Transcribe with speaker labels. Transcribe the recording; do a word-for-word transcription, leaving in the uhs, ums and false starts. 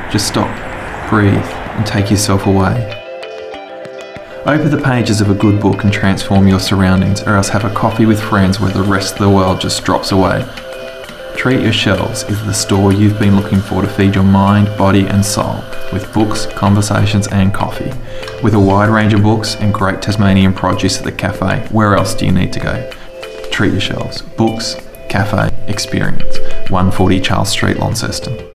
Speaker 1: Just stop, breathe, and take yourself away. Open the pages of a good book and transform your surroundings, or else have a coffee with friends where the rest of the world just drops away. Treat Your Shelves is the store you've been looking for to feed your mind, body and soul with books, conversations and coffee. With a wide range of books and great Tasmanian produce at the cafe, where else do you need to go? Treat Your Shelves. Books, cafe, experience. one forty Charles Street, Launceston.